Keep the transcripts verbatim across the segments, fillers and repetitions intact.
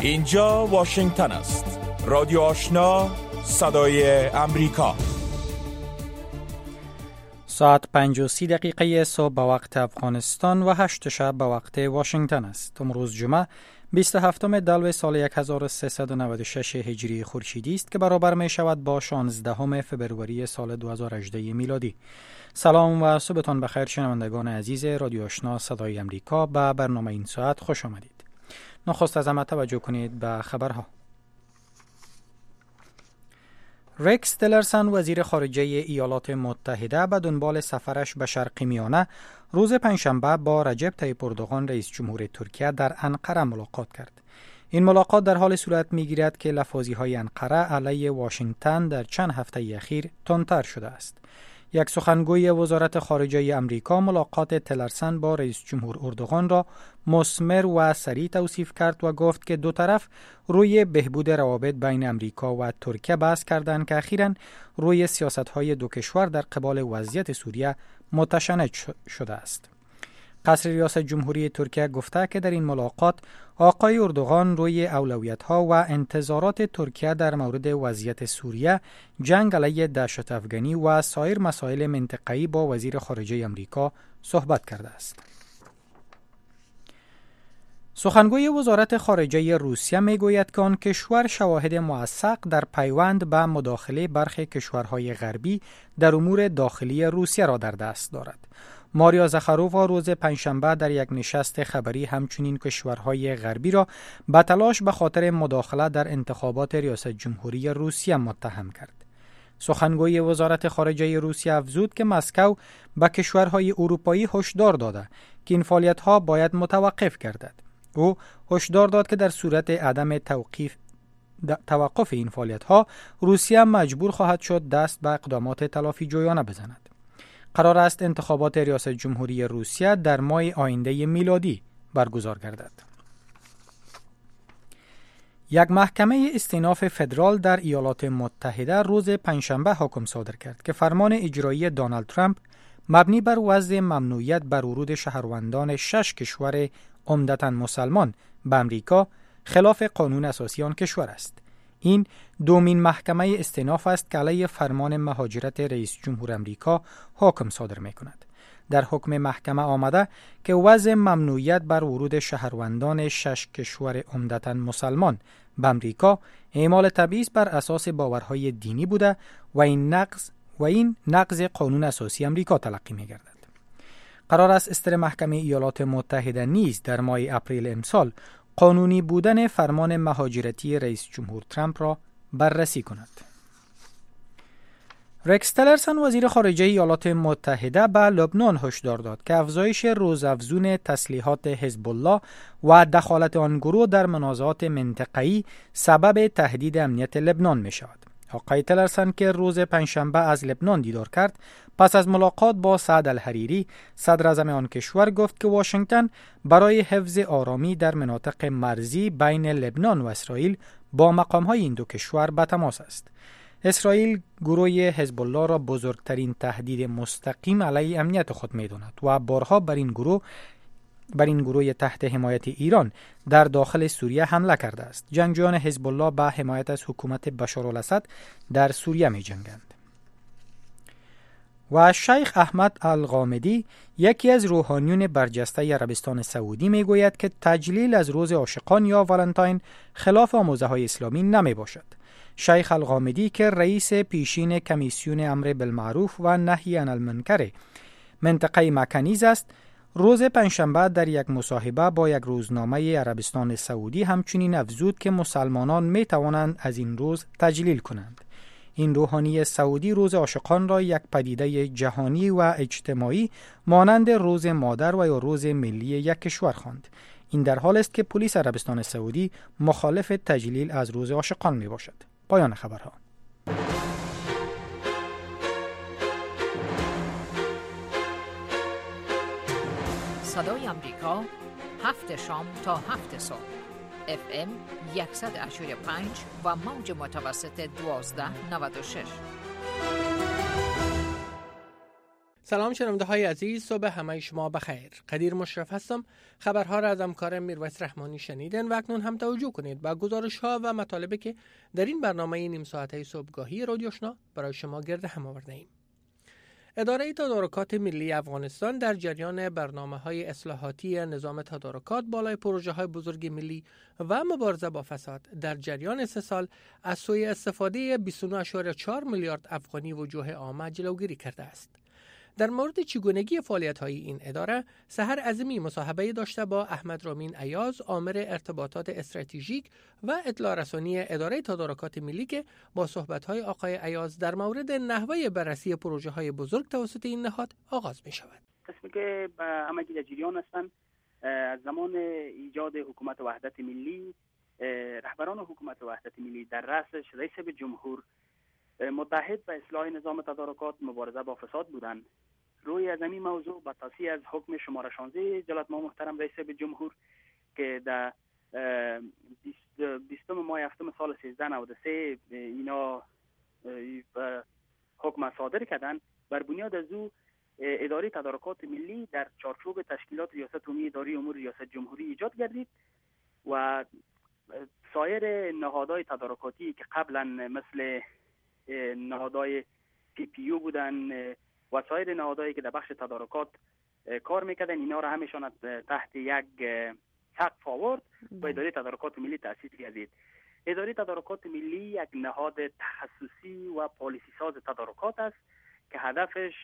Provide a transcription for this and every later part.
اینجا واشنگتن است. رادیو آشنا، صدای امریکا. ساعت پنج و سی دقیقه صبح به وقت افغانستان و هشت شب به وقت واشنگتن است. امروز جمعه بیست و هفتم دلو سال هزار و سیصد و نود و شش هجری خورشیدی است که برابر می شود با شانزدهم فبروری سال دو هزار و هجده میلادی. سلام و صبحتان بخیر شنوندگان عزیز رادیو آشنا صدای امریکا. به برنامه این ساعت خوش آمدید. نخست از همه توجه کنید به خبرها. ریکس تیلرسن وزیر خارجه ایالات متحده به دنبال سفرش به شرق میانه روز پنجشنبه با رجب طیب اردوغان رئیس جمهور ترکیه در انقره ملاقات کرد. این ملاقات در حال صورت می‌گیرد که لفاظی‌های انقره علیه واشنگتن در چند هفته اخیر تندتر شده است. یک سخنگوی وزارت خارجه امریکا ملاقات تیلرسن با رئیس جمهور اردوغان را مثمر و سریع توصیف کرد و گفت که دو طرف روی بهبود روابط بین امریکا و ترکیه بحث کردند که اخیراً روی سیاست‌های دو کشور در قبال وضعیت سوریه متشنج شده است. قصر ریاست جمهوری ترکیه گفته که در این ملاقات آقای اردوغان روی اولویت‌ها و انتظارات ترکیه در مورد وضعیت سوریه، جنگ علیه دهشت افغانی و سایر مسائل منطقه‌ای با وزیر خارجه امریکا صحبت کرده است. سخنگوی وزارت خارجه روسیه میگوید که آن کشور شواهد موثق در پیوند به مداخله برخی کشورهای غربی در امور داخلی روسیه را در دست دارد. ماریا زخارووا روز پنجشنبه در یک نشست خبری همچنین کشورهای غربی را به تلاش به خاطر مداخله در انتخابات ریاست جمهوری روسیه متهم کرد. سخنگوی وزارت خارجه روسیه افزود که مسکو به کشورهای اروپایی هشدار داده که این فعالیت‌ها باید متوقف گردد. او هشدار داد که در صورت عدم توقیف توقف این فعالیت‌ها روسیه مجبور خواهد شد دست به اقدامات تلافی جویانه بزند. قرار است انتخابات ریاست جمهوری روسیه در ماه آینده میلادی برگزار گردد. یک محکمه استیناف فدرال در ایالات متحده روز پنجشنبه حکم صادر کرد که فرمان اجرایی دونالد ترامپ مبنی بر وضع ممنوعیت بر ورود شهروندان شش کشور عمدتاً مسلمان به امریکا خلاف قانون اساسی آن کشور است. این دومین محکمه استیناف است که علیه فرمان مهاجرت رئیس جمهور امریکا حکم صادر می کند. در حکم محکمه آمده که وضع ممنوعیت بر ورود شهروندان شش کشور عمدتاً مسلمان به امریکا اعمال تبعیض بر اساس باورهای دینی بوده و این نقض و این نقض قانون اساسی امریکا تلقی می گردد. قرار است استر محکمه ایالات متحده نیز در ماه اپریل امسال قانونی بودن فرمان مهاجرتی رئیس جمهور ترامپ را بررسی کند. ریکس تیلرسن وزیر خارجه ایالات متحده به لبنان هشدار داد که افزایش روزافزون تسلیحات حزب الله و دخالت آن گروه در منازعات منطقه‌ای سبب تهدید امنیت لبنان می شود. آقای تیلرسن که روز پنجشنبه از لبنان دیدار کرد، پس از ملاقات با سعد الحریری صدر اعظم آن کشور گفت که واشنگتن برای حفظ آرامی در مناطق مرزی بین لبنان و اسرائیل با مقام‌های این دو کشور به تماس است. اسرائیل گروه حزب الله را بزرگترین تهدید مستقیم علیه امنیت خود می‌داند و بارها بر این گروه بر این گروه تحت حمایت ایران در داخل سوریه حمله کرده است. جنگجویان حزب الله به حمایت از حکومت بشار الاسد در سوریه می‌جنگند. و شیخ احمد الغامدی یکی از روحانیون برجسته عربستان سعودی میگوید که تجلیل از روز عاشقان یا ولنتاین خلاف آموزه‌های اسلامی نمی باشد. شیخ الغامدی که رئیس پیشین کمیسیون امر بالمعروف و نهی عن المنکر منطقه مکنیز است، روز پنجشنبه در یک مصاحبه با یک روزنامه عربستان سعودی همچنین افزود که مسلمانان می توانند از این روز تجلیل کنند. این روحانی سعودی روز عاشقان را یک پدیده جهانی و اجتماعی مانند روز مادر و یا روز ملی یک کشور خواند. این در حال است که پلیس عربستان سعودی مخالف تجلیل از روز عاشقان می باشد. پایان خبرها. صدای امریکا، هفت شام تا هفت صبح، اف ام صد و هشتاد و پنج و موج متوسط دوازده نود و شش. سلام شنونده های عزیز، صبح همه شما بخیر. قدیر مشرف هستم. خبرها را از همکارم میرویس رحمانی شنیدن و اکنون هم توجه کنید به گزارش ها و مطالبی که در این برنامه نیم ساعته صبحگاهی رادیو آشنا برای شما گرد هم آورده ایم. اداره تدارکات ملی افغانستان در جریان برنامه‌های اصلاحاتی نظام تدارکات بالای پروژه‌های بزرگ ملی و مبارزه با فساد در جریان سه سال از سوی استفاده بیست و نه ممیز چهار میلیارد افغانی وجوه عامه جلوگیری کرده است. در مورد چگونگی فعالیت‌های این اداره، سحر عظیمی مصاحبه داشته با احمد رامین ایاز، آمر ارتباطات استراتژیک و اطلاع رسانی اداره تدارکات ملی که با صحبت‌های آقای ایاز در مورد نحوه بررسی پروژه‌های بزرگ توسط این نهاد آغاز می‌شود. قسمی که همگی در جریان هستند، از زمان ایجاد حکومت وحدت ملی، رهبران حکومت وحدت ملی در رأسش رئیس جمهور متحد به اصلاح نظام تدارکات مبارزه با فساد بودند. روی از این موضوع با تصحیح از حکم شماره شانزده جلالت ما محترم رئیس جمهور که در بیستم ماه هفتم سال سیزده نود و سه اینا حکم صادر کردن، بر بنیاد از او اداره تدارکات ملی در چارچوب تشکیلات ریاست عمومی اداره امور ریاست جمهوری ایجاد گردید و سایر نهادهای تدارکاتی که قبلا مثل نهادهای پی پی یو بودن و سایر نهادهایی که در بخش تدارکات کار میکردن، اینا را همیشان تحت یک سقف آورد و اداره تدارکات ملی تأسیس گردید. اداره تدارکات ملی یک نهاد تخصصی و پالیسی ساز تدارکات است که هدفش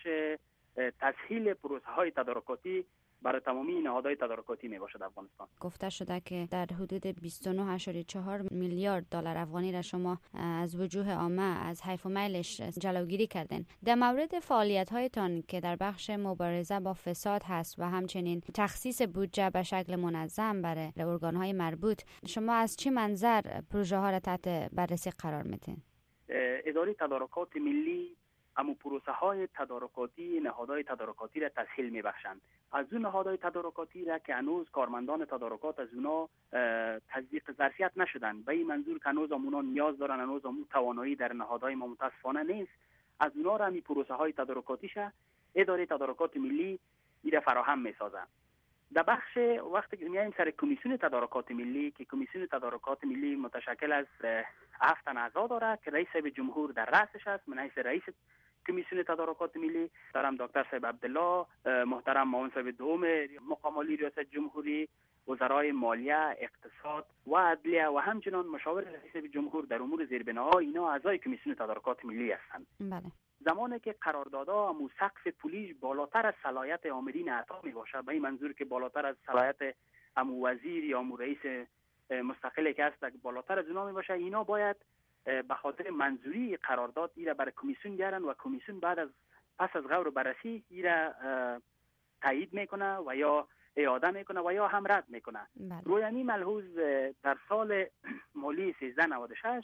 تسهیل پروسه های تدارکاتی برای تمامی نهادهای تدارکاتی می باشد افغانستان. گفته شده که در حدود بیست و نه ممیز چهار میلیارد دلار افغانی را شما از وجوه عامه از حیف و میلش جلوگیری کردین. در مورد فعالیت هایتان که در بخش مبارزه با فساد هست و همچنین تخصیص بودجه به شکل منظم برای ارگان های مربوط، شما از چه منظر پروژه ها را تحت بررسی قرار میدین؟ اداره تدارکات ملی اما پروسه های تدارکاتی نهادهای تدارکاتی را تسهیل میبخشند. از اون نهادهای تدارکاتی را که هنوز کارمندان تدارکات از اونا تصدیق ظرفیت نشدن، به این منظور که هنوز اونا نیاز دارن، هنوز اون توانایی در نهادهای ما متاسفانه نیست، از اونا را می پروسه های تدارکاتیش اداره تدارکات ملی ایره فراهم میسازه. در بخش وقتی که میایم سر کمیسیون تدارکات ملی که کمیسیون تدارکات ملی متشکل از هفت تن اعضا داره که رئیس جمهور در رأسش است. من رئیس کمیسیون تدارکات ملی دارم دکتر صاحب عبدالله، محترم معاون صاحب دوم مقام عالی ریاست جمهوری، وزرای مالیه، اقتصاد و عدلیه و همچنان مشاور رئیس جمهور در امور زیربناها، اینا اعضای کمیسیون تدارکات ملی هستند. بله. زمانی که قراردادها امو سقف پولیش بالاتر از صلاحیت آمرین اعطا می باشه، به این منظور که بالاتر از صلاحیت امو وزیر یا امو رئیس مستقلی که هست بالاتر از اونا می باشه، اینا باید به خاطر منظوری قرارداد ایره برای کمیسیون بیارن و کمیسیون بعد از پس از غور و بررسی ایره تایید میکنه و یا اعاده میکنه و یا هم رد میکنه. روی این ملحوظ در سال مالی سیزده نود و شش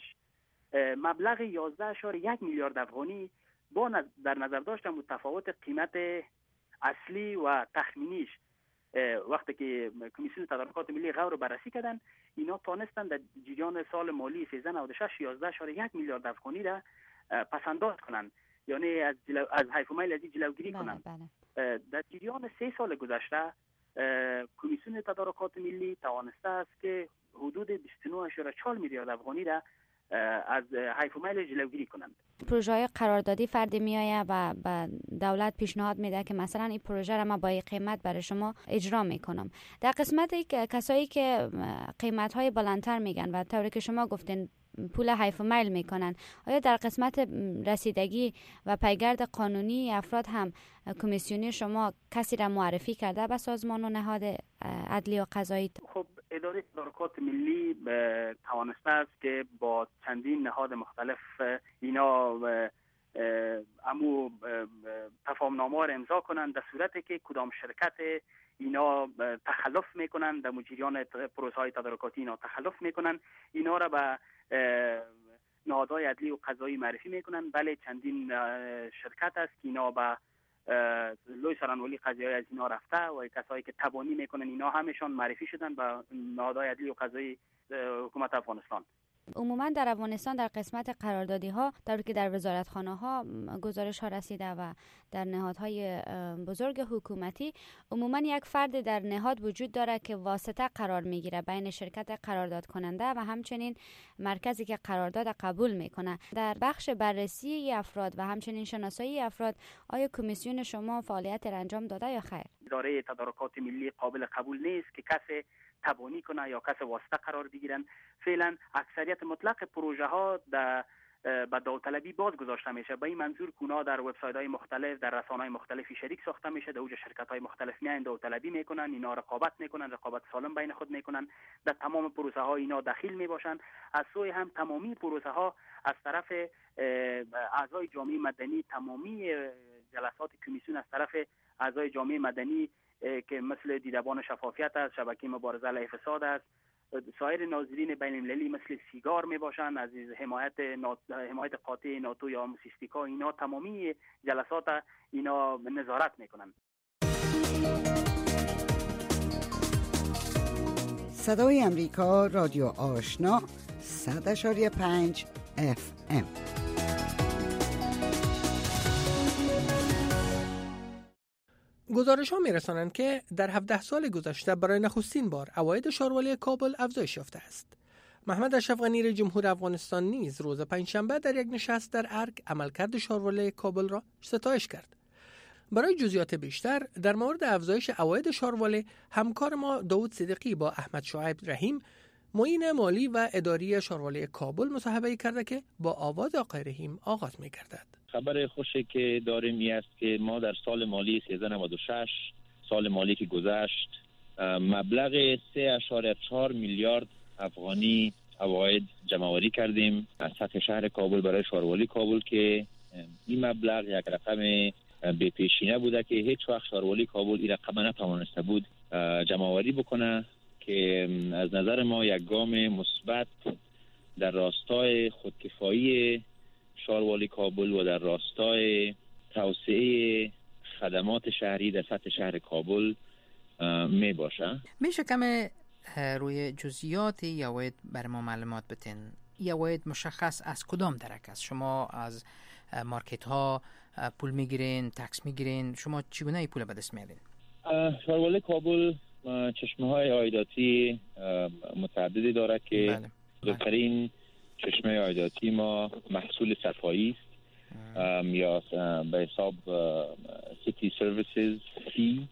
مبلغ یازده اشاره یک میلیارد افغانی با در نظر داشتن متفاوت قیمت اصلی و تخمینیش وقتی که کمیسیون تدارکات ملی غور رو بررسی کردن، اینا تانستن در جریان سال مالی سیزده نود و شش یازده اشاره یک میلیارد افغانی را پسنداز کنن، یعنی از جلو از حیف و میل از جلوگیری کنن. بله. در جریان سه سال گذشته کمیسیون تدارکات ملی توانسته است که حدود بیست و نه اشاره چهار میلیارد افغانی را از حیف و میل جلوگیری کنند. پروژه های قراردادی فردی میآید و به دولت پیشنهاد میده که مثلا این پروژه را ما با این قیمت برای شما اجرا میکنم. در قسمتی که کسایی که قیمت های بلندتر میگن و طوری که شما گفتین پول حیف و میل میکنن، آیا در قسمت رسیدگی و پیگرد قانونی افراد هم کمیسیونی شما کسی را معرفی کرده به سازمان و نهاد عدلی و قضایی؟ خب اداره تدارکات ملی توانسته است که با چندین نهاد مختلف اینا امو تفاهم‌نامه را امضا کنند در صورتی که کدام شرکت اینا تخلف میکنن در مجریان پروسه های تدارکاتی اینا تخلف میکنن، اینا را به نهادهای عدلی و قضایی معرفی میکنن. بله چندین شرکت است که اینا به لوی سرانولی قضایی از اینا رفته و کسایی که تبانی میکنن اینا همشان معرفی شدن به نهادهای عدلی و قضایی حکومت افغانستان. عموما در افغانستان در قسمت قراردادی ها در که در وزارتخانه ها گزارش ها رسیده و در نهادهای بزرگ حکومتی عموما یک فرد در نهاد وجود داره که واسطه قرار میگیره بین شرکت قرارداد کننده و همچنین مرکزی که قرارداد قبول میکنه. در بخش بررسی افراد و همچنین شناسایی افراد آیا کمیسیون شما فعالیت را انجام داده یا خیر؟ اداره تدارکات ملی قابل قبول نیست که کسی تبانی کنه یا کسی واسطه قرار بگیرن. فعلا اکثریت مطلق پروژه ها در به داوطلبی باز گذاشته میشه. به این منظور کونا در وبسایت های مختلف، در رسانه های مختلفی شریک ساخته میشه. در اوج شرکت های مختلف میان داوطلبی میکنن، اینا رقابت میکنن، رقابت سالم بین خود میکنن. در تمام پروسه ها اینا دخیل میباشن. از سوی هم تمامی پروسه ها از طرف اعضای جامعه مدنی، تمامی جلسات کمیسیون از طرف اعضای جامعه مدنی که مثل دیدبان شفافیت است، شبکه مبارزه علیه فساد است، سایر ناظرین بین المللی مثل سیگار می باشند، از حمایت نات... حمایت قاطع ناتو یا موسیستیکا، اینا تمامی جلسات اینا نظارت میکنند. صدای امریکا، رادیو آشنا، صد اشاری پنج اف ام. گزارش ها می رسانند که در هفده سال گذشته برای نخستین بار عواید شاروالی کابل افزایش یافته است. محمد اشرف غنی جمهور افغانستان نیز روز پنجشنبه در یک نشست در ارگ عملکرد شاروالی کابل را ستایش کرد. برای جزئیات بیشتر در مورد افزایش عواید شاروالی، همکار ما داوود صدیقی با احمد شعیب رحیم، معین مالی و اداری شاروالی کابل مصاحبه کرده که با آواز آقای رحیم آغاز می گردد. خبر خوشی که داریم این است که ما در سال مالی سیزده نود و شش، سال مالی که گذشت، مبلغ سه اشاره چهار میلیارد افغانی عواید جمع‌آوری کردیم از سطح شهر کابل برای شاروالی کابل که این مبلغ یک رقم بی پیشینه بوده که هیچ وقت شاروالی کابل این رقم نتوانسته بود جمع‌آوری بکنه، که از نظر ما یک گام مثبت در راستای خودکفایی شاروالی کابل و در راستای توسعه خدمات شهری در سطح شهر کابل می باشه. میشه کم روی جزئیات عواید بر ما معلومات بتین؟ عواید مشخص از کدام درک است؟ شما از مارکت ها پول میگیرین، تکس میگیرین؟ شما چگونه ای پول به دست میارین؟ شاروالی کابل چشمه های عایداتی متعددی داره که بزرگترین چشمه عایداتی ما محصول صفایی است یا به حساب سیتی سرویسز فی.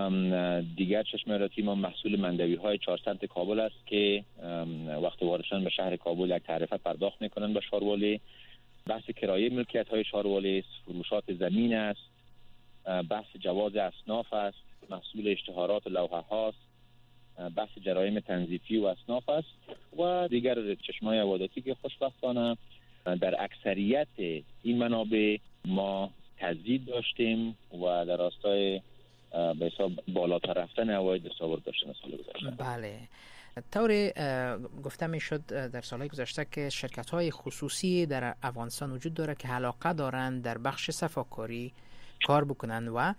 دیگر چشمه عایداتی ما محصول مندوی های چهار سمت کابل است که وقت واردشان به شهر کابل یک تعرفه پرداخت میکنن به شاروالی. بحث کرایه ملکیت های شاروالی است، فروشات زمین است، بحث جواز اصناف است، محصول اشتهارات و لوحه هاست، بحث جرایم تنظیفی و اصناف است و دیگر چشمه‌های عوادتی که خوشبختانه در اکثریت این منابع ما تزدید داشتیم و در راستای به حساب بالاتر رفتن عواید دستاورد داشتیم سال گذشته. بله، طور گفته می شد در سالهای گذشته که شرکت‌های خصوصی در افغانستان وجود داره که علاقه دارند در بخش صفاکاری کار بکنن و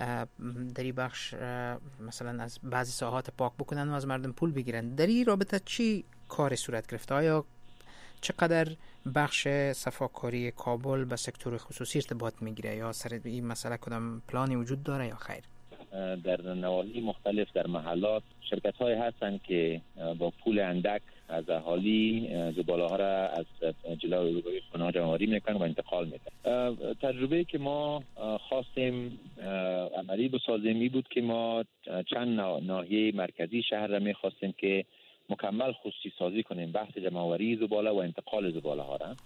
در این بخش مثلا از بعضی ساحات پاک بکنن و از مردم پول بگیرن. در این رابطه چی کار صورت گرفته؟ آیا چقدر بخش صفاکاری کابل به سکتور خصوصی ارتباط میگیره یا سر این مسئله کدام پلانی وجود داره یا خیر؟ در نواحی مختلف در محلات شرکت های هستن که با پول اندک از اهالی زباله ها را از جلوی روبروی خانه‌ها جمع‌آوری میکنن و انتقال میدن. تجربه که ما خواستیم عملی بسازیم می بود که ما چند ناحیه مرکزی شهر را میخواستیم که مکمل خصوصی سازی کنیم، بحث جمع‌آوری زباله و انتقال زباله ها را.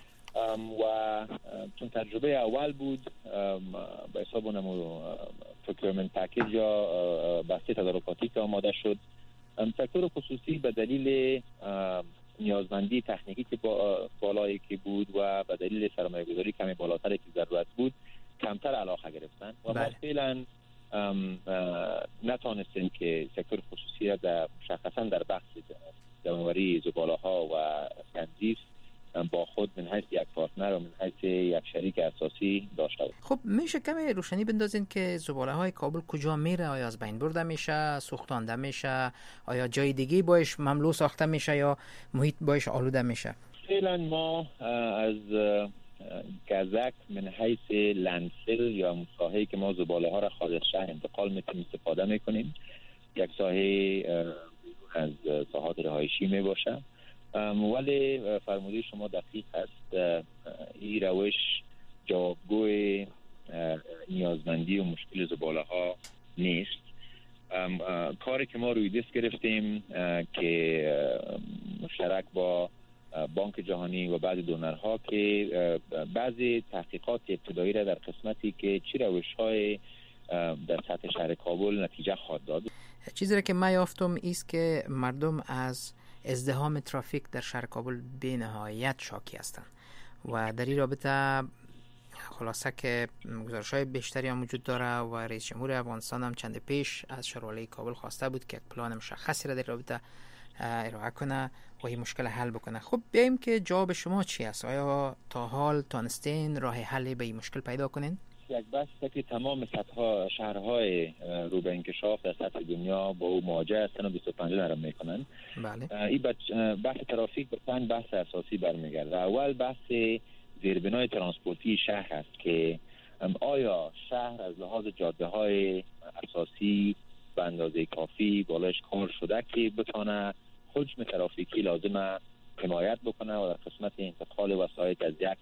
و چون تجربه اول بود به حساب اونمو procurement package یا بسته تدارکاتی که آماده شد، سکتور خصوصی به دلیل نیازمندی تکنیکی که بالایی که بود و به دلیل سرمایه گذاری کمی بالاتری که ضرورت بود کمتر علاقه گرفتن و ما فعلا نتانستیم که سکتور خصوصی را در مشخصا در بخش جمع‌آوری زباله ها و تنظیف با خود من حیث یک پارتنر و من حیث یک شریک شریک اساسی داشته بود. خب میشه کمی روشنی بندازین که زباله های کابل کجا میره؟ آیا از بین برده میشه، سوختانده میشه، آیا جای دیگه باش مملو ساخته میشه یا محیط باش آلوده میشه؟ فعلا ما از گزک من حیث لندفیل یا ساحه‌ای که ما زباله ها را خارج از شهر انتقال میکنیم استفاده میکنیم. یک ساحه از ساحات رهایشی می باشه، ولی فرموده شما دقیق است. این روش جوابگوی نیازمندی و مشکل زباله ها نیست. کاری که ما روی دست گرفتیم که مشترک با بانک جهانی و بعضی دونرها که بعضی تحقیقات ابتدایی را در قسمتی که چی روش های در سطح شهر کابل نتیجه خواهد داد. چیزی را که من یافتم ایست که مردم از ازدحام ترافیک در شهر کابل به نهایت شاکی هستند و در این رابطه خلاصه که گزارش‌های بیشتری هم وجود داره و رئیس جمهور افغانستان هم چند پیش از شورای کابل خواسته بود که یک پلان مشخصی را در رابطه ارائه کنه و این مشکل حل بکنه. خب بیایم که جواب شما چی است؟ آیا تا حال تانستین راه حلی به این مشکل پیدا کنین؟ یک بحث که تمام سطح شهرهای رو به انکشاف در سطح دنیا با او مواجه هستند و بیست و پنج نرم میکنن. بله. این بحث ترافیک به پنج بحث اساسی برمیگرده. اول بحث زیربنای ترانسپورتی شهر است که آیا شهر از لحاظ جاده های اساسی به اندازه کافی بالایش کار شده که بتونه حجم ترافیکی لازمه حمایت بکنه و در قسمت انتقال وسایط از یک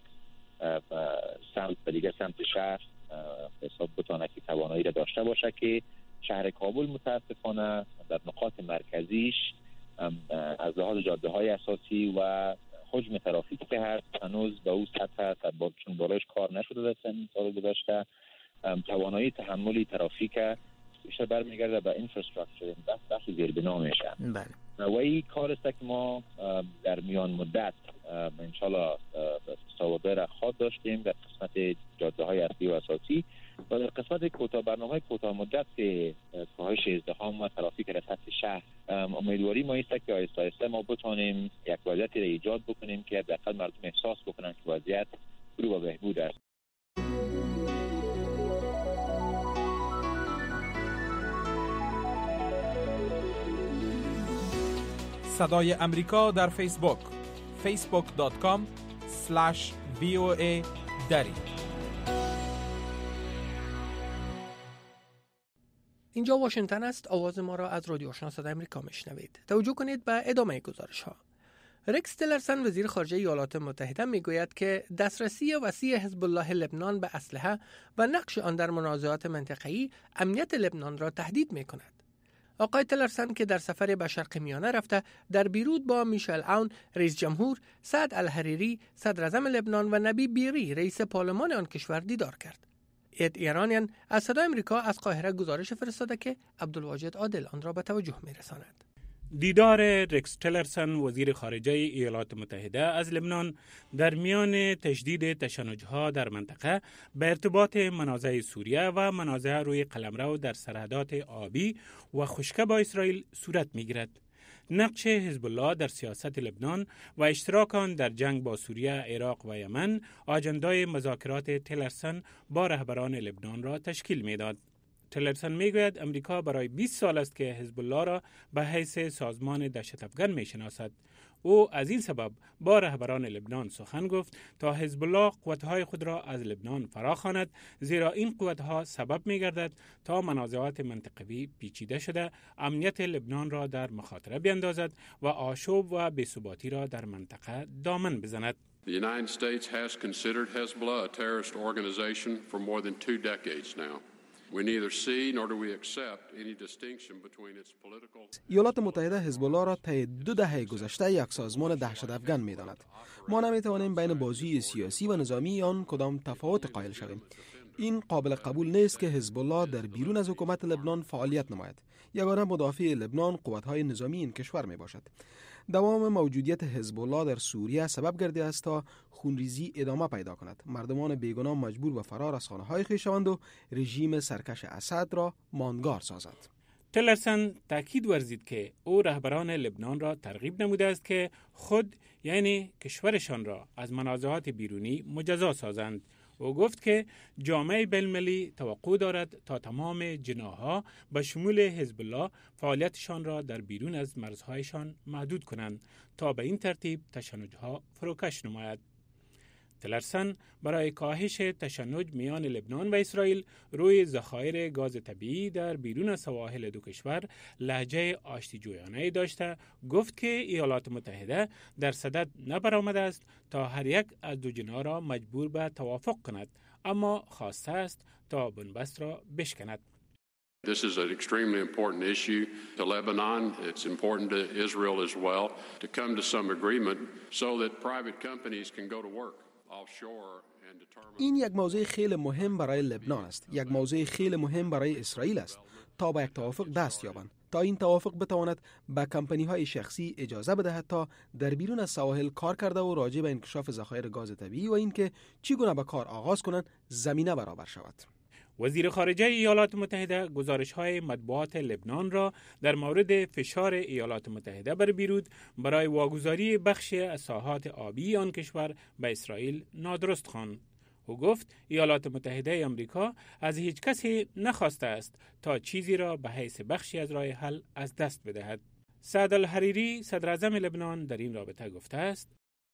سمت به دیگه سمت شهر حساب بتونه که توانایی را داشته باشه که شهر کابل متاسفانه در نقاط مرکزیش از لحاظ جاده های اساسی و حجم ترافیکی که هست هنوز به اون سطح چون بالایش کار نشده در سن سال گذشته. توانایی تحملی ترافیک بیشتر برمیگرده به اینفراستراکچر، بحث بحث زیربنا میشه. بله. و این کار است که ما در میان مدت انشالله سوابق را خواهد داشتیم در قسمت جاده های اصلی و اساسی و در قسمت کوتاه برنامه کوتاه مدت که کاهش ازدحام و ترافیک در سطح شهر. امیدواری ما است که آهسته آهسته ما بتوانیم یک وضعیتی را ایجاد بکنیم که حداقل مردم احساس بکنن که وضعیت رو به بهبود است. صدای امریکا در فیسبوک فیسبوک دات کام اسلش وی او ای دری. اینجا واشنگتن است. آواز ما را از رادیو آشنا صدای امریکا میشنوید. توجه کنید به ادامه گزارش ها. رکس تلرسن وزیر خارجه ایالات متحده میگوید که دسترسی وسیع حزب الله لبنان به اسلحه و نقش آن در منازعات منطقه‌ای امنیت لبنان را تهدید میکند. آقای تلرسن که در سفر به شرق میانه رفته در بیروت با میشل عون رئیس جمهور، سعد الحریری صدر اعظم لبنان و نبی بیری رئیس پارلمان آن کشور دیدار کرد. اد ایرانیان از صدای امریکا از قاهره گزارش فرستاده که عبدالواجد عادل آن را به توجه میرساند. دیدار رکس تلرسن وزیر خارجه ایالات متحده از لبنان در میان تشدید تشنجها در منطقه به ارتباط منازع سوریه و منازع روی قلمرو در سرحدات آبی و خشکه با اسرائیل صورت می‌گیرد. نقش حزب الله در سیاست لبنان و اشتراک آن در جنگ با سوریه، عراق و یمن آجندای مذاکرات تلرسن با رهبران لبنان را تشکیل می‌داد. تلرسن میگوید امریکا برای بیست سال است که حزب الله را به حیث سازمان دهشت افکن میشناسد. او از این سبب با رهبران لبنان سخن گفت تا حزب الله قوت‌های خود را از لبنان فراخواند، زیرا این قوت‌ها سبب می‌گردد تا منازعات منطقوی پیچیده شده امنیت لبنان را در مخاطره بیندازد و آشوب و بی‌ثباتی را در منطقه دامن بزند. The United States has considered Hezbollah a terrorist organization for more than two decades now. We neither see nor do we accept any distinction between its political. ایالات متحده حزب الله را طی دو دهه گذشته یک سازمان دهشت افکن می‌داند. ما نمی‌توانیم بین بازوی سیاسی و نظامی آن کدام تفاوت قائل شویم. این قابل قبول نیست که حزب الله در بیرون از حکومت لبنان فعالیت نماید. یگانه مدافع لبنان قوت‌های نظامی این کشور میباشد. دوام موجودیت حزب الله در سوریه سبب گردیده است تا خونریزی ادامه پیدا کند. مردمان بیگناه مجبور به فرار از خانه‌های خویش شوند و رژیم سرکش اسد را ماندگار سازد. تلرسن تاکید ورزید که او رهبران لبنان را ترغیب نموده است که خود یعنی کشورشان را از منازعات بیرونی مجزا سازند. او گفت که جامعه بین‌المللی توقع دارد تا تمام جناح‌ها به شمول حزب الله فعالیتشان را در بیرون از مرزهایشان محدود کنند تا به این ترتیب تشنج‌ها فروکش نماید. تلرسن برای کاهش تشنج میان لبنان و اسرائیل روی ذخایر گاز طبیعی در بیرون از سواحل دو کشور لهجه آشتی‌جویانه داشته، گفت که ایالات متحده در صدد نبرآمده است تا هر یک از دو جناح را مجبور به توافق کند، اما خواسته است تا بنبست را بشکند. This is an extremely important issue to Lebanon. It's important to Israel as well to come to some agreement so that private companies can go to work offshore and determine. این یک موضوع خیلی مهم برای لبنان است. یک موضوع خیلی مهم برای اسرائیل است تا به یک توافق دست یابند. تا این توافق بتواند به کمپانی های شخصی اجازه بدهد تا در بیرون از سواحل کار کرده و راجع به انکشاف ذخایر گاز طبیعی و اینکه چگونه به کار آغاز کنند زمینه برابر شود. وزیر خارجه ایالات متحده گزارش‌های مطبوعات لبنان را در مورد فشار ایالات متحده بر بیروت برای واگذاری بخش از ساحات آبی آن کشور به اسرائیل نادرست خواند. او گفت ایالات متحده آمریکا از هیچ کسی نخواسته است تا چیزی را به حیث بخشی از راه حل از دست بدهد. سعد الحریری صدر اعظم لبنان در این رابطه گفته است: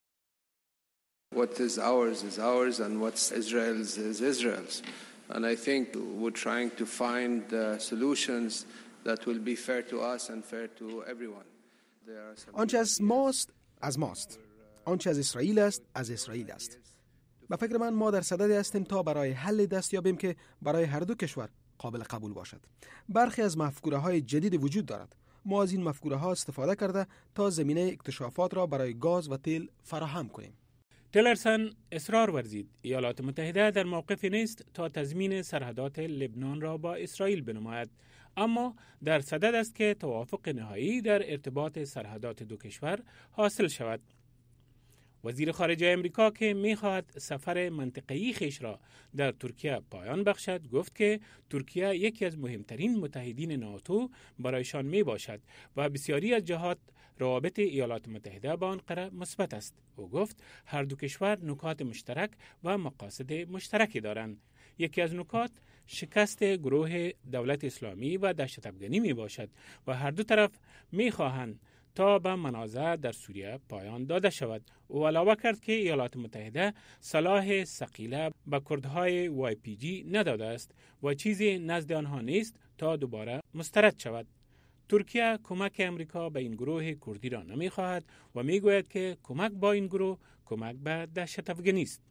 What is ours is ours and what's Israel's is Israel's. And I think we're trying to find uh, solutions that will be fair to us and fair to everyone. آنچه از ماست از ماست. آنچه از اسرائیل است از اسرائیل است. به فکر من ما در صدد هستیم تا برای حل دست یابیم که برای هر دو کشور قابل قبول باشد. برخی از مفکوره‌های جدید وجود دارد. ما از این مفکوره‌ها استفاده کرده تا زمینه اکتشافات را برای گاز و تیل فراهم کنیم. تلرسن اصرار ورزید ایالات متحده در موقفی نیست تا تضمین سرحدات لبنان را با اسرائیل بنماید، اما در صدد است که توافق نهایی در ارتباط سرحدات دو کشور حاصل شود. وزیر خارجه امریکا که می‌خواهد سفر منطقه‌ای خویش را در ترکیه پایان بخشد، گفت که ترکیه یکی از مهمترین متحدین ناتو برایشان میباشد و بسیاری از جهات روابط ایالات متحده با آنقره مثبت است. او گفت هر دو کشور نکات مشترک و مقاصد مشترکی دارند. یکی از نکات شکست گروه دولت اسلامی و دهشت افغانی می باشد و هر دو طرف می خواهند تا به منازعه در سوریه پایان داده شود. او علاوه کرد که ایالات متحده سلاح ثقیله به کردهای وای پی جی نداده است و چیزی نزد آنها نیست تا دوباره مسترد شود. ترکیه کمک امریکا به این گروه کردی را نمی خواهد و می گوید که کمک با این گروه کمک به دهشت افغانی است.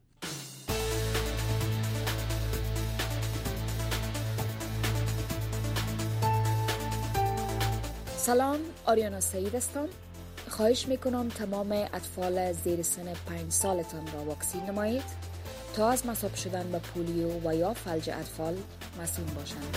سلام، آریانا سعید هستم. خواهش میکنم تمام اطفال زیر سن پنج سالتان را واکسین نمایید تا از مصاب شدن به پولیو و یا فلج اطفال مسئول باشند.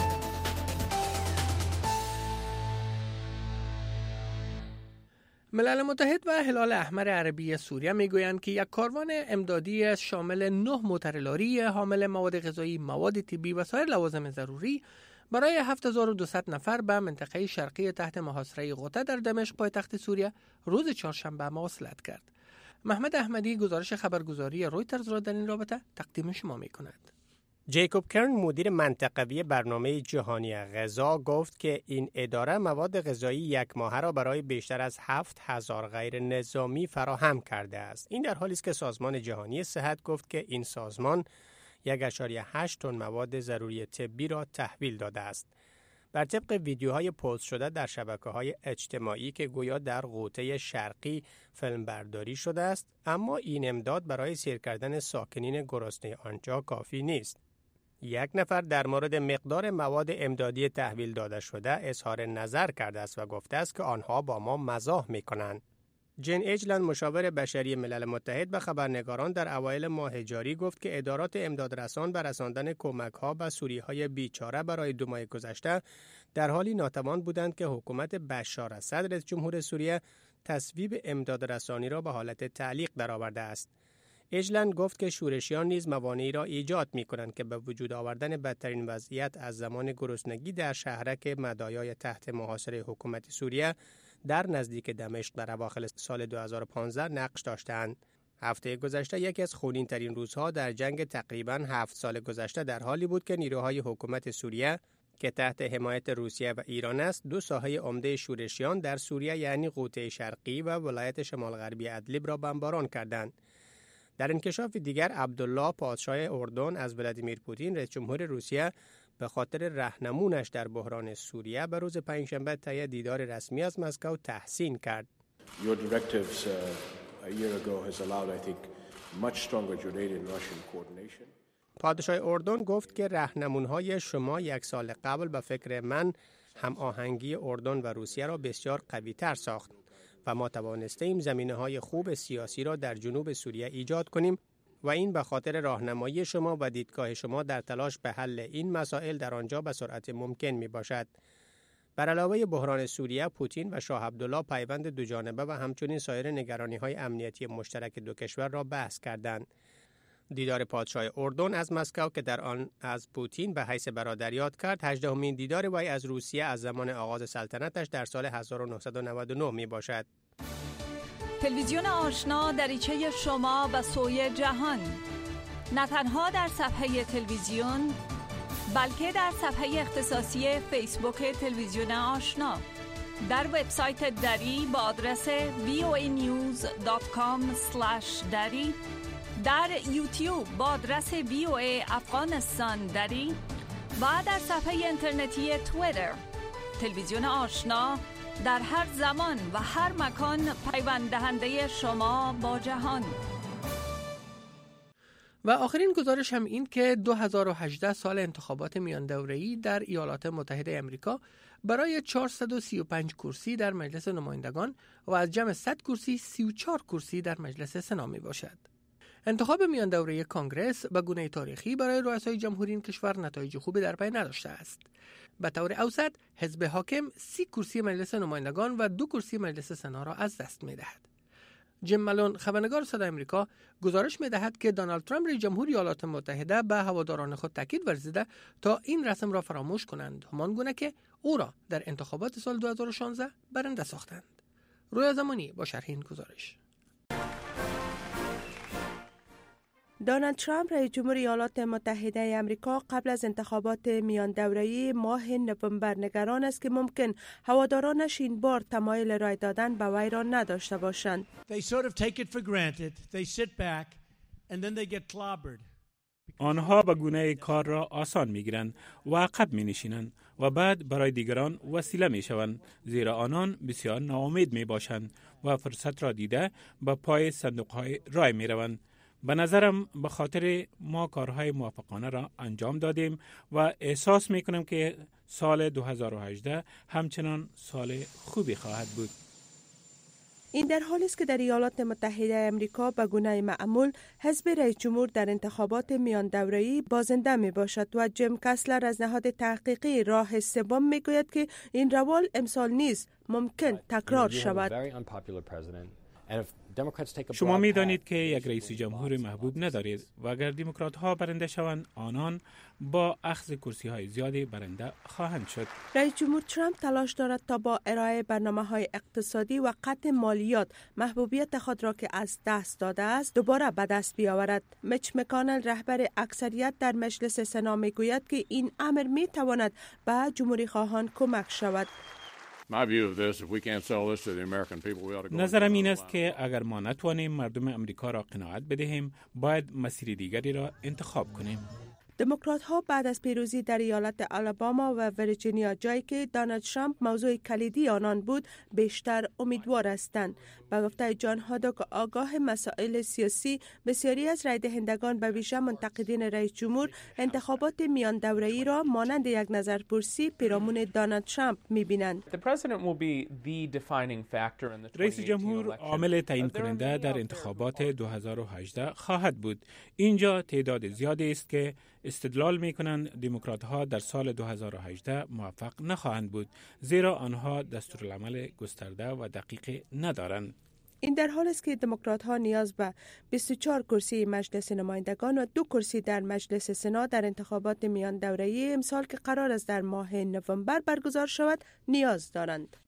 ملل متحد و هلال احمر عربی سوریه میگویند که یک کاروان امدادی شامل نه موتر لاری حامل مواد غذایی، مواد طبی و سایر لوازم ضروری برای هفت هزار و دویست نفر به منطقه شرقی تحت محاصره غوطه در دمشق پایتخت سوریه روز چهارشنبه مواصلت کرد. محمد احمدی گزارش خبرگزاری رویترز را در این رابطه تقدیم شما می کند. جیکوب کرن مدیر منطقوی برنامه جهانی غذا گفت که این اداره مواد غذایی یک ماهه را برای بیشتر از هفت هزار غیر نظامی فراهم کرده است. این در حالی است که سازمان جهانی صحت گفت که این سازمان یک ممیز هشت تن مواد ضروری طبی را تحویل داده است. بر طبق ویدیوهای پست شده در شبکه‌های اجتماعی که گویا در غوطه شرقی فیلمبرداری شده است، اما این امداد برای سیر کردن ساکنین گرسنه آنجا کافی نیست. یک نفر در مورد مقدار مواد امدادی تحویل داده شده اظهار نظر کرده است و گفته است که آنها با ما مزاح می‌کنند. جن اجلند مشاور بشری ملل متحد به خبرنگاران در اوایل ماه جاری گفت که ادارات امدادرسان بر رساندن کمک‌ها به سوریه‌های بیچاره برای دو ماه گذشته در حالی ناتوان بودند که حکومت بشار اسد رئیس جمهور سوریه تصویب امدادرسانی را به حالت تعلیق درآورده است. اجلند گفت که شورشیان نیز موانعی را ایجاد می‌کنند که به وجود آوردن بدترین وضعیت از زمان گرسنگی در شهرک مدایای تحت محاصره حکومت سوریه در نزدیک دمشق در اواخر سال دو هزار و پانزده نقش داشتند. هفته گذشته یکی از خونین‌ترین روزها در جنگ تقریباً هفت سال گذشته در حالی بود که نیروهای حکومت سوریه که تحت حمایت روسیه و ایران است، دو ساحه عمده شورشیان در سوریه یعنی غوطه شرقی و ولایت شمال غربی ادلب را بمباران کردند. در انکشاف دیگر، عبدالله پادشاه اردن از ولادیمیر پوتین رئیس جمهور روسیه به خاطر راهنمونش در بحران سوریه به روز پنجشنبه طی دیدار رسمی از مسکو تحسین کرد. Your directives uh, a year ago has allowed, I think, much stronger Jordanian-Russian coordination. پادشاه اردن گفت که راهنمون‌های شما یک سال قبل به فکر من هم آهنگی اردن و روسیه را بسیار قوی‌تر ساخت و ما توانستیم زمینه‌های خوب سیاسی را در جنوب سوریه ایجاد کنیم و این به خاطر راهنمایی شما و دیدگاه شما در تلاش به حل این مسائل در آنجا به سرعت ممکن می باشد. بر علاوه بحران سوریه، پوتین و شاه عبدالله پیوند دو جانبه و همچنین سایر نگرانی‌های امنیتی مشترک دو کشور را بحث کردند. دیدار پادشاه اردن از مسکو که در آن از پوتین به حیث برادر یاد کرد، هجدهمین دیدار وی از روسیه از زمان آغاز سلطنتش در سال هزار و نهصد و نود و نه می باشد. تلویزیون آشنا دریچه شما به سوی جهان، نه تنها در صفحه تلویزیون بلکه در صفحه اختصاصی فیسبوک تلویزیون آشنا، در وبسایت دری با آدرس وی او ای نیوز دات کام اسلش دری، در یوتیوب با آدرس وی او ای افغانستان دری و در صفحه اینترنتی توییتر. تلویزیون آشنا در هر زمان و هر مکان پیوند دهنده شما با جهان. و آخرین گزارش هم این که دو هزار و هجده سال انتخابات میان دوره‌ای در ایالات متحده آمریکا برای چهارصد و سی و پنج کرسی در مجلس نمایندگان و از جمع صد کرسی سی و چهار کرسی در مجلس سنا می باشد. انتخاب میان دوره کانگرس به گونه تاریخی برای رؤسای جمهوری این کشور نتایج خوبی در پی نداشته است. به طور اوسط حزب حاکم سی کرسی مجلس نمایندگان و دو کرسی مجلس سنا را از دست می دهد. جیم مالون خبرنگار صدای آمریکا گزارش می دهد که دونالد ترامپ رئیس جمهور ایالات متحده به هواداران خود تاکید ورزیده تا این رسم را فراموش کنند، همان گونه که او را در انتخابات سال دو هزار و شانزده برنده ساختند. رویا زمانی با شرح این گزارش. دونالد ترامپ رئیس جمهور ایالات متحده آمریکا قبل از انتخابات میان دوره‌ای ماه نوامبر نگران است که ممکن هوادارانش این بار تمایل رای دادن به وی را نداشته باشند. آنها به گونه کار را آسان می‌گیرند و عقب می‌نشینند و بعد برای دیگران وسیله می‌شوند، زیرا آنان بسیار ناامید می‌باشند و فرصت را دیده به پای صندوق‌های رای می‌روند. به نظرم به خاطر ما کارهای موفقانه را انجام دادیم و احساس میکنم که سال دو هزار و هجده همچنان سال خوبی خواهد بود. این در حالی است که در ایالات متحده آمریکا به گونه معمول حزب رئیس جمهور در انتخابات میان دوره‌ای بازنده می باشد و جیم کسلر از نهاد تحقیقی راه سوم می گوید که این روال امسال نیز ممکن تکرار شود. شما می دانید که یک رئیس جمهور محبوب ندارید و اگر دموکرات ها برنده شوند، آنان با اخذ کرسی های زیادی برنده خواهند شد. رئیس جمهور ترامپ تلاش دارد تا با ارائه برنامه های اقتصادی و قطع مالیات محبوبیت خود را که از دست داده است دوباره به دست بیاورد. میچ مکانل رهبر اکثریت در مجلس سنا می گوید که این امر می تواند به جمهوری خواهان کمک شود. نظرم این است که اگر ما نتوانیم مردم امریکا را قناعت بدهیم، باید مسیر دیگری را انتخاب کنیم. دموکرات ها بعد از پیروزی در ایالت آلاباما و ویرجینیا، جایی که دونالد ترامپ موضوع کلیدی آنان بود، بیشتر امیدوار هستند. به گفته جان هادوک آگاه مسائل سیاسی، بسیاری از رای دهندگان به ویژه منتقدین رئیس جمهور انتخابات میان دوره‌ای را مانند یک نظرپرسی پیرامون دونالد ترامپ می‌بینند. رئیس جمهور عامل تعیین کننده در انتخابات دو هزار و هجده خواهد بود. اینجا تعداد زیادی است که استدلال می‌کنند دموکرات‌ها در سال دو هزار و هجده موفق نخواهند بود، زیرا آنها دستورالعمل گسترده و دقیق ندارند. این در حالی است که دموکرات‌ها نیاز به بیست و چهار کرسی مجلس نمایندگان و دو کرسی در مجلس سنا در انتخابات میان دوره‌ای امسال که قرار است در ماه نوامبر برگزار شود نیاز دارند.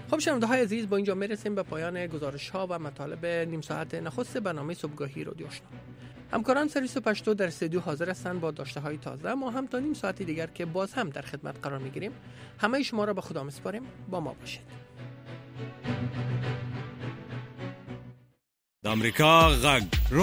خب شنونده های عزیز، با اینجا میرسیم به پایان گزارش ها و مطالب نیم ساعت نخست برنامه صبحگاهی رادیو آشنا. همکاران سرویس پشتو در استودیو حاضر هستند با داشته های تازه. ما هم تا نیم ساعت دیگر که باز هم در خدمت قرار میگیریم. همه شما را به خدا میسپاریم. با ما باشید. آمریکا غږ